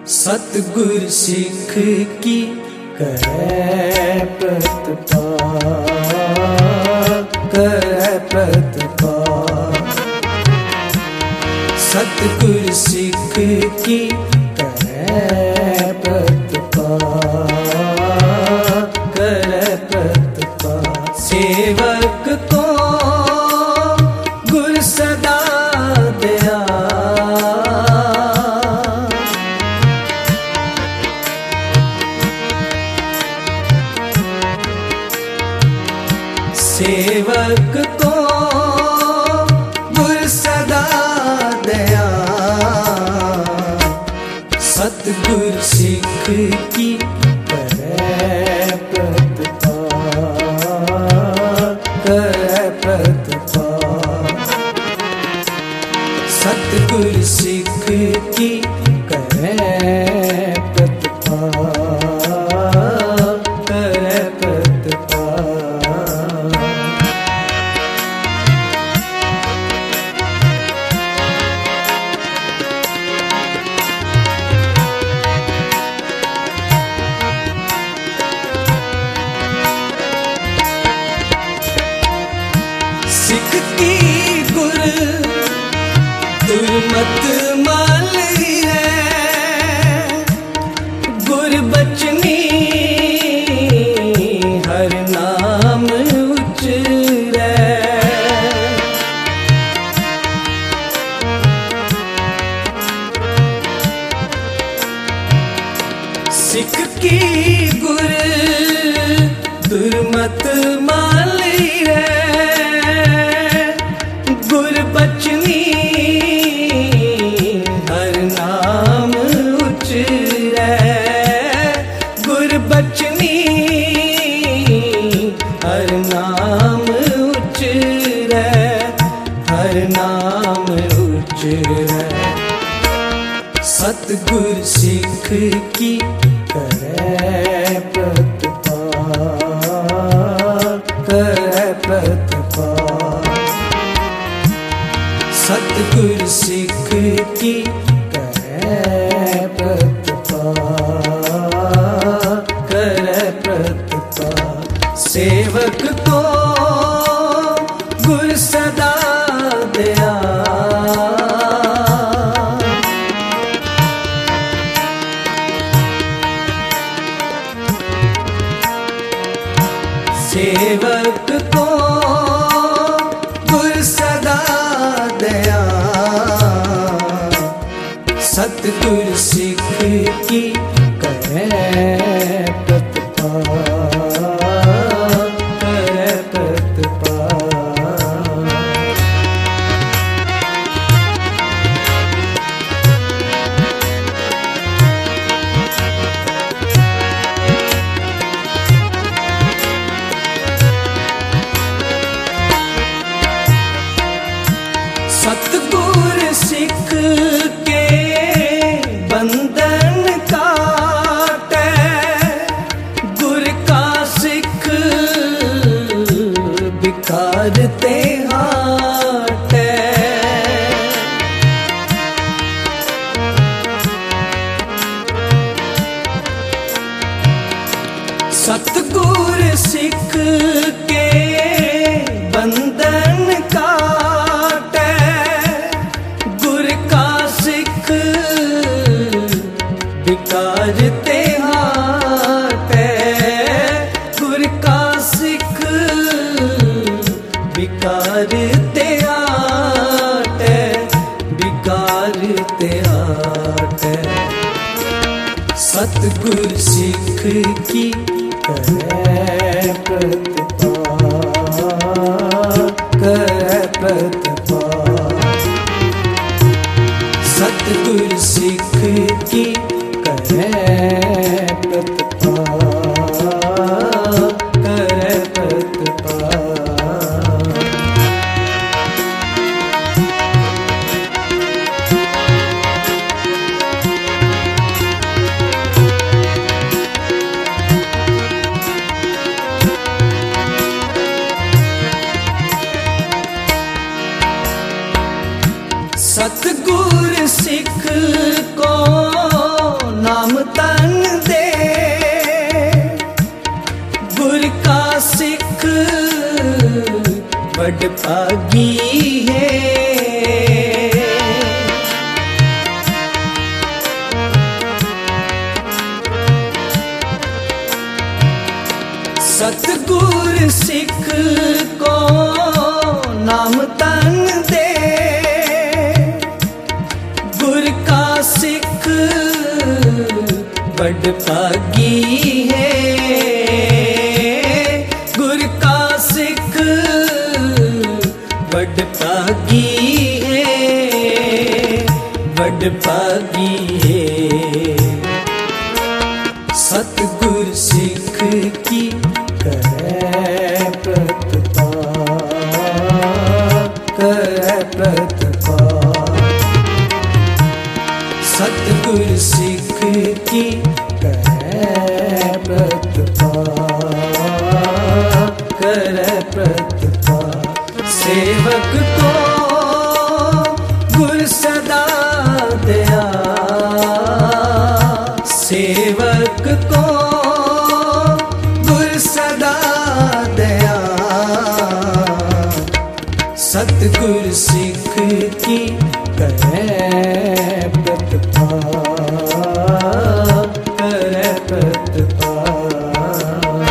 सतगुर सिख की करे प्रतिपाल। सतगुर सिख की करे प्रतिपाल। सेवक को गुर सदा दया। सेवक को गुर सदा दया। सतगुर सिख की करे प्रतिपाल। सतगुर सिख की करे सिख की गुर दुर्मत माली है। गुर बचनी हर नाम उचरै। सिख की गुर दुर्मत माली है। गुर बचनी हर नाम उचरै। गुर बचनी हर नाम उचरै। हर नाम उचरै। सतगुर सिख की करे प्रतिपाल। सतगुर सिख की करे प्रतिपाल। सेवक को गुर सदा दया। सेवक को गुर सदा दया। सतगुर सिख की करे प्रतिपाल। सतगुर सिख के बंधन काटे। गुर का सिख बिकार ते हाटे। सतगुर सिख के बंधन काटे। गुर का सिख बिकार ते हाटे। गुर का सिख बिकार ते हाटे। बिकार ते हाटे। सतगुर सिख की करे प्रतिपाल। सतगुर सिख की करे प्रतिपाल। सतगुर सिख को तन दे गुर का सिख बड़ भागी है। सतगुर सिख को नाम तन दे गुर का सिख बड़ भागी है। गुर का सिख बड़ भागी है, बड़ भागी है। सतगुर सिख की करे प्रतिपाल, करे प्रतिपाल। सतगुर सिख की करे प्रतिपाल, करे प्रतिपाल। सेवक को गुर सदा दया, सेवक को सतगुर सिख की करे प्रतिपाल, करे प्रतिपाल।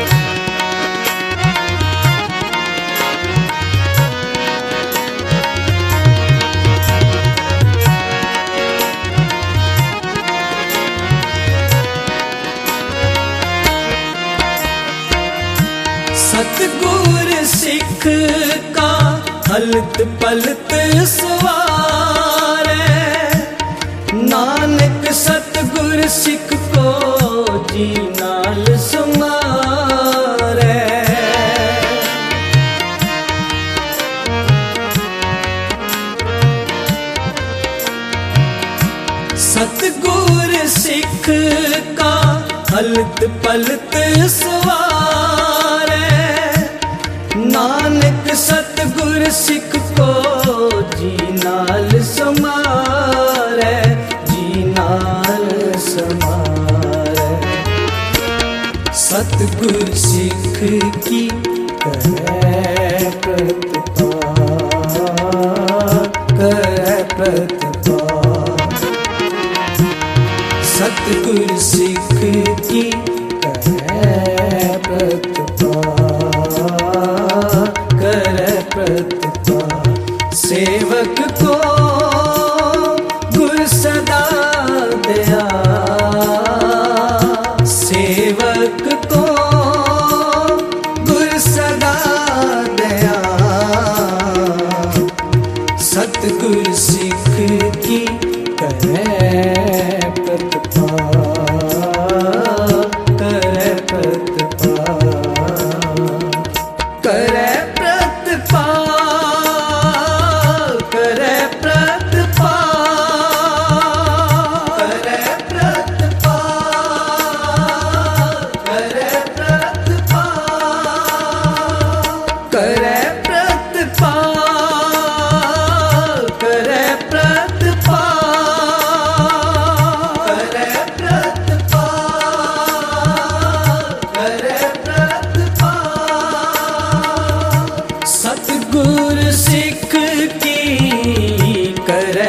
सतगुर सिख का हलत पलत सवारे, नानक सतगुर सिख को जी नाल सुमारे। सतगुर सिख का हलत पलत सवारे, नानक सतगुर सिख को जी नाल समारे, जी नाल समारे। सतगुर सिख की करे प्रतिपाल, करे प्रतिपाल। सतगुर सिख की करे प्रतिपाल, करे प्रतिपाल। सेवक को गुर सदा दया, सेवक को गुर सदा दया। सतगुर सिख की करे प्रतिपाल, करे प्रतिपाल, करे प्रतिपाल, करे प्रतिपाल, करे प्रतिपाल, करे प्रतिपाल, करे प्रतिपाल, करे प्रतिपाल, करे प्रतिपाल, करे प्रतिपाल। सतगुर सिख की करे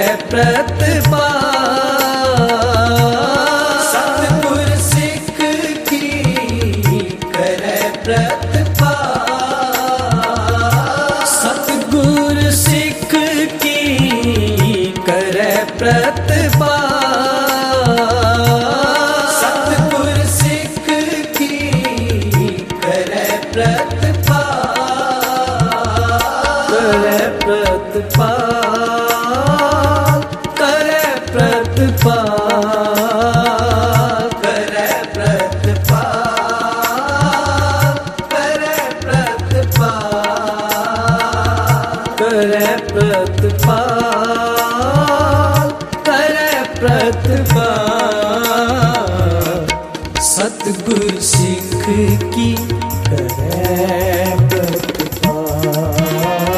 प्रतिपाल, सतगुर सिख की करे प्रतिपाल। सतगुर सिख की करे प्रतिपाल, सतगुर सिख की करे प्रतिपाल, करे प्रतिपाल, करे प्रतिपाल, करे प्रतिपाल, करे प्रतिपाल, करे प्रतिपाल, करे प्रतिपाल। सतगुर सिख की करे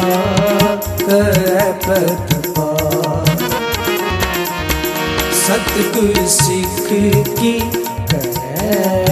प्रतिपाल, करे प्रतिपाल। सत सतगुर सिख की करै।